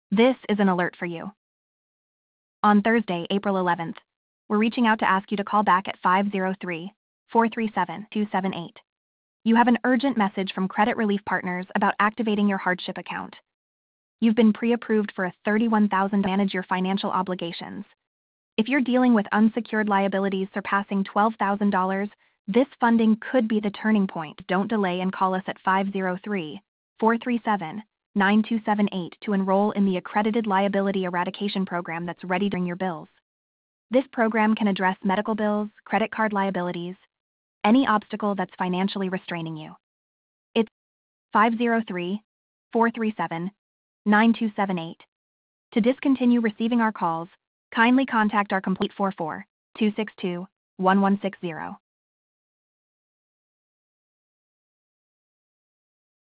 This is an alert for you. On Thursday, April 11th, we're reaching out to ask you to call back at 503-437-278. You have an urgent message from Credit Relief Partners about activating your hardship account. You've been pre-approved for a $31,000 to manage your financial obligations. If you're dealing with unsecured liabilities surpassing $12,000, this funding could be the turning point. Don't delay and call us at 503-437-9278 to enroll in the Accredited Liability Eradication Program that's ready to bring your bills. This program can address medical bills, credit card liabilities, any obstacle that's financially restraining you. It's 503-437-9278. To discontinue receiving our calls, kindly contact our complete 44-262-1160.